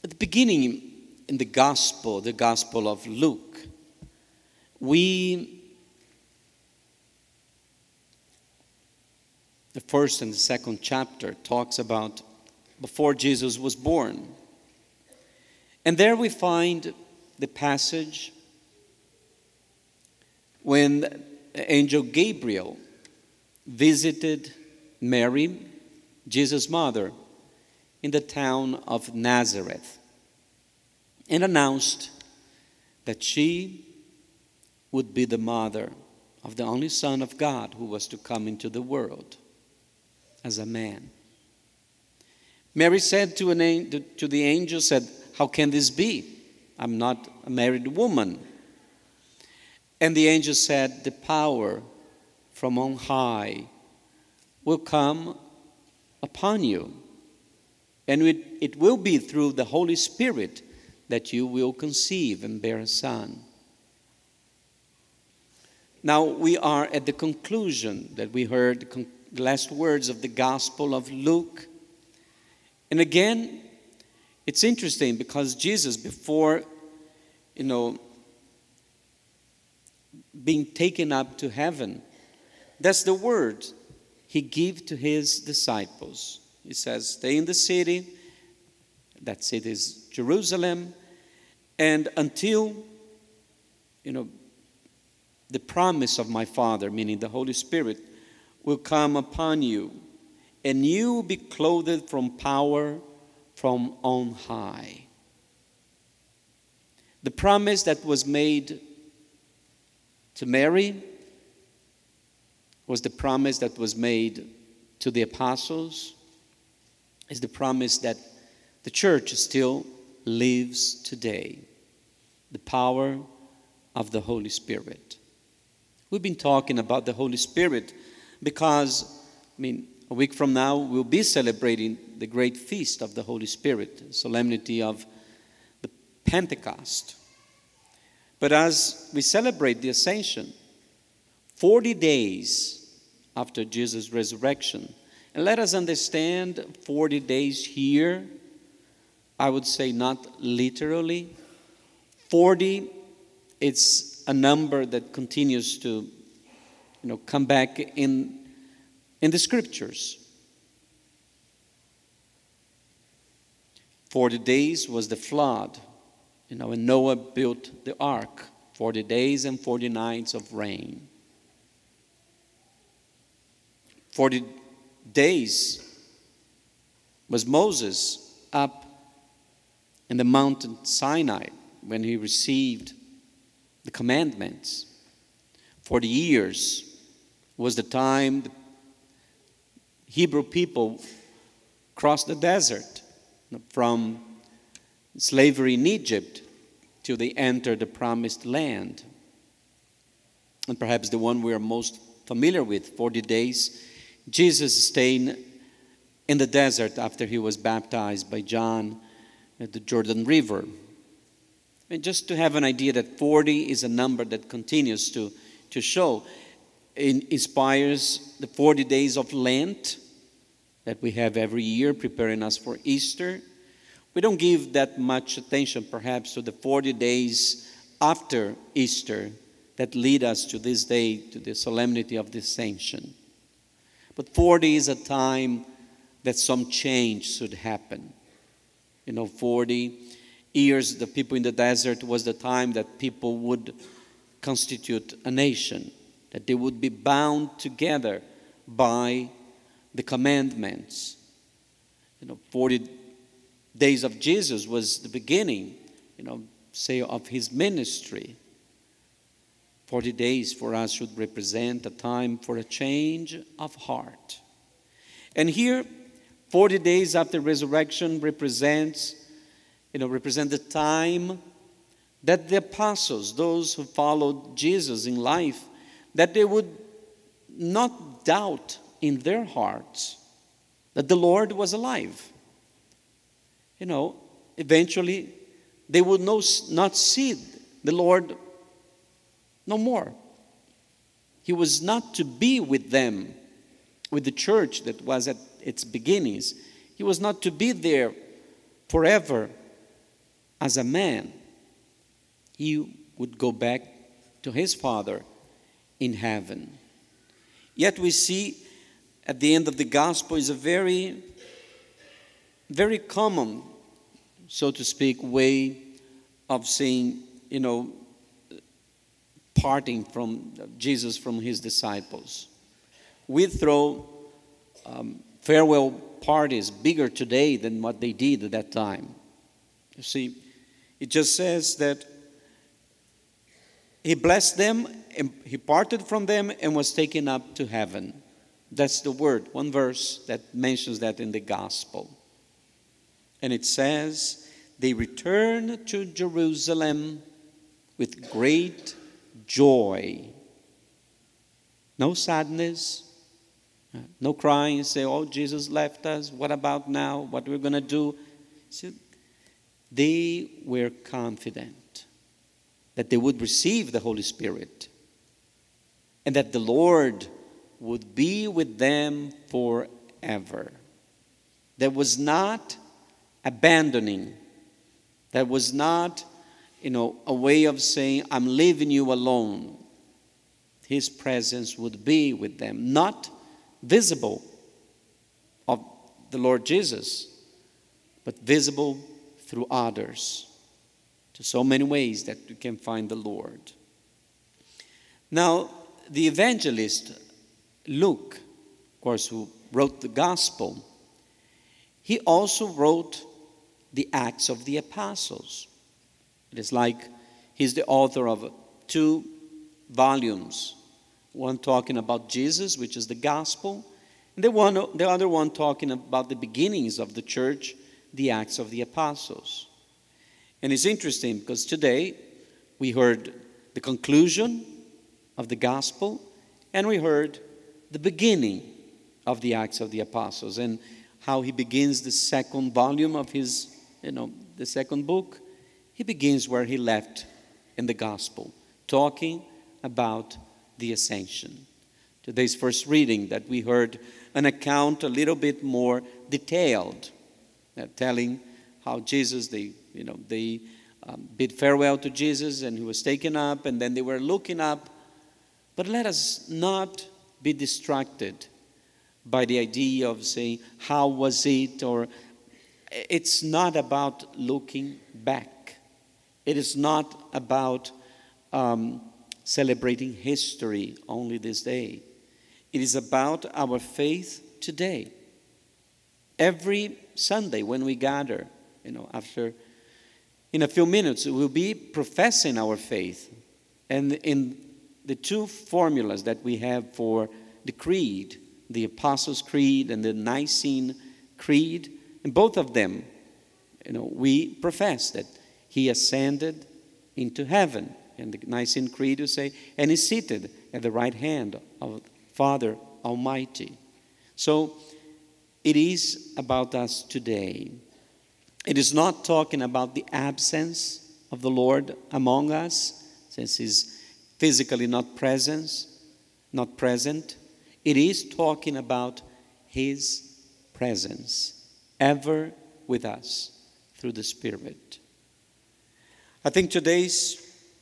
At the beginning in the Gospel of Luke, the first and the second chapter talks about before Jesus was born. And there we find the passage when the angel Gabriel visited Mary, Jesus' mother, in the town of Nazareth and announced that she would be the mother of the only Son of God who was to come into the world as a man. Mary said to the angel, "How can this be? I'm not a married woman." And the angel said, "The power from on high will come upon you, and it will be through the Holy Spirit that you will conceive and bear a son." Now we are at the conclusion that we heard the last words of the Gospel of Luke. And again, it's interesting because Jesus, before, being taken up to heaven, that's the word he gave to his disciples. He says, "Stay in the city." That city is Jerusalem. And until, the promise of my Father, meaning the Holy Spirit, will come upon you, and you will be clothed from power from on high. The promise that was made to Mary was the promise that was made to the apostles, is the promise that the church still lives today. The power of the Holy Spirit. We've been talking about the Holy Spirit because, a week from now we'll be celebrating the great feast of the Holy Spirit, the solemnity of the Pentecost. But as we celebrate the Ascension, 40 days after Jesus' resurrection, and let us understand 40 days here, I would say not literally. 40, it's a number that continues to, come back in the scriptures. 40 days was the flood, when Noah built the ark. 40 days and 40 nights of rain. 40 days was Moses up in the mountain Sinai when he received the commandments. 40 years was the time the Hebrew people crossed the desert from slavery in Egypt till they entered the promised land. And perhaps the one we are most familiar with, 40 days, Jesus staying in the desert after he was baptized by John at the Jordan River. And just to have an idea that 40 is a number that continues to show, it inspires the 40 days of Lent that we have every year, preparing us for Easter. We don't give that much attention, perhaps, to the 40 days after Easter that lead us to this day, to the solemnity of the Ascension. But 40 is a time that some change should happen. 40 years, the people in the desert was the time that people would constitute a nation, that they would be bound together by the commandments. 40 days of Jesus was the beginning, say, of his ministry. 40 days for us should represent a time for a change of heart. And here, 40 days after resurrection represent the time that the apostles, those who followed Jesus in life, that they would not doubt in their hearts that the Lord was alive. Eventually they would not see the Lord no more. He was not to be with them, with the church that was at its beginnings. He was not to be there forever as a man, he would go back to his Father in heaven. Yet we see at the end of the gospel is a very, very common, so to speak, way of saying, parting from Jesus from his disciples. We throw farewell parties bigger today than what they did at that time. You see, it just says that he blessed them, and he parted from them and was taken up to heaven. That's the word, one verse that mentions that in the gospel. And it says, they returned to Jerusalem with great joy. No sadness, no crying, say, oh, Jesus left us, what about now, what we're going to do? So they were confident that they would receive the Holy Spirit and that the Lord would be with them forever. That was not abandoning. That was not, a way of saying, I'm leaving you alone. His presence would be with them, not visible of the Lord Jesus, but visible through others. To so many ways that you can find the Lord. Now, the evangelist Luke, of course, who wrote the gospel, he also wrote the Acts of the Apostles. It is like he's the author of 2 volumes. One talking about Jesus, which is the gospel, and the other one talking about the beginnings of the church, the Acts of the Apostles. And it's interesting because today we heard the conclusion of the gospel and we heard the beginning of the Acts of the Apostles and how he begins the 2nd volume of his, the 2nd book. He begins where he left in the gospel, talking about the ascension. Today's first reading that we heard an account a little bit more detailed, telling how Jesus, they bid farewell to Jesus and he was taken up and then they were looking up. But let us not be distracted by the idea of saying, how was it? Or it's not about looking back. It is not about celebrating history only this day. It is about our faith today. Every Sunday when we gather, after in a few minutes we'll be professing our faith. And in the 2 formulas that we have for the creed, the Apostles' Creed and the Nicene Creed, in both of them, we profess that he ascended into heaven. And the Nicene Creed will say, and is seated at the right hand of Father Almighty. So it is about us today. It is not talking about the absence of the Lord among us, since he's physically not present. It is talking about his presence ever with us through the Spirit. I think today's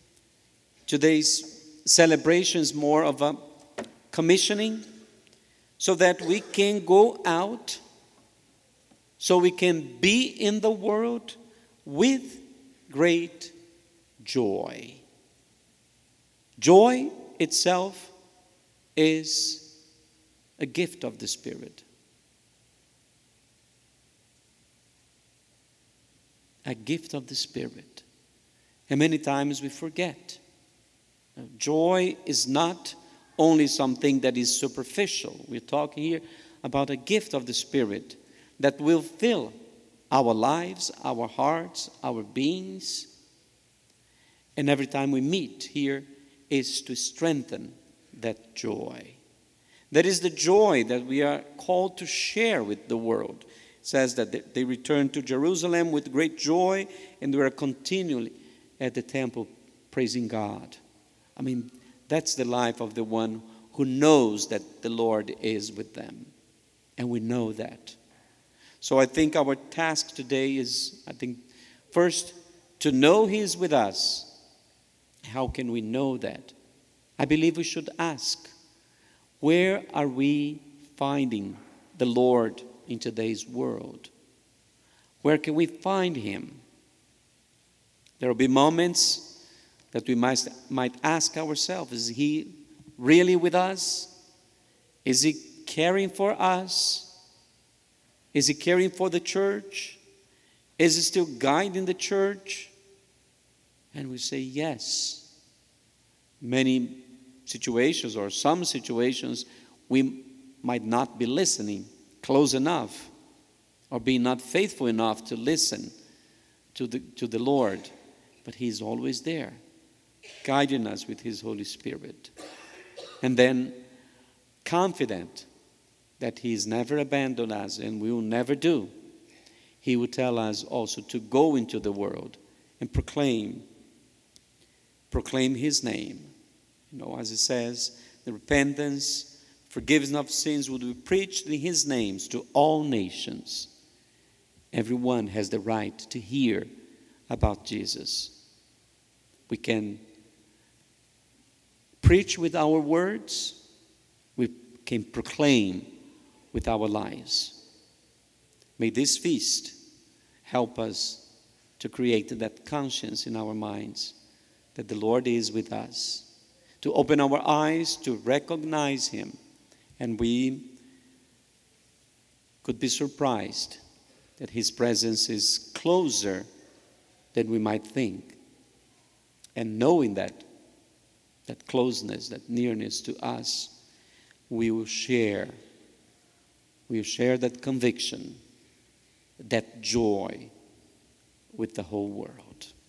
celebration is more of a commissioning so that we can go out, so we can be in the world with great joy. Joy itself is a gift of the Spirit. A gift of the Spirit. And many times we forget. Joy is not only something that is superficial. We're talking here about a gift of the Spirit that will fill our lives, our hearts, our beings. And every time we meet here is to strengthen that joy. That is the joy that we are called to share with the world. It says that they returned to Jerusalem with great joy and they were continually at the temple praising God. I mean, that's the life of the one who knows that the Lord is with them. And we know that. So I think our task today is, first to know He is with us. How can we know that? I believe we should ask, where are we finding the Lord in today's world? Where can we find Him? There will be moments that we might ask ourselves, is He really with us? Is He caring for us? Is He caring for the church? Is He still guiding the church? And we say yes. Many situations, or some situations, we might not be listening close enough, or be not faithful enough to listen to the Lord. But He's always there, guiding us with His Holy Spirit. And then confident that He's never abandoned us and will never do. He will tell us also to go into the world and proclaim His name. As it says, the repentance, forgiveness of sins will be preached in His names to all nations. Everyone has the right to hear about Jesus. We can preach with our words. We can proclaim with our lives. May this feast help us to create that conscience in our minds that the Lord is with us, to open our eyes to recognize Him, and we could be surprised that His presence is closer than we might think. And knowing that closeness, that nearness to us, we will share that conviction, that joy with the whole world.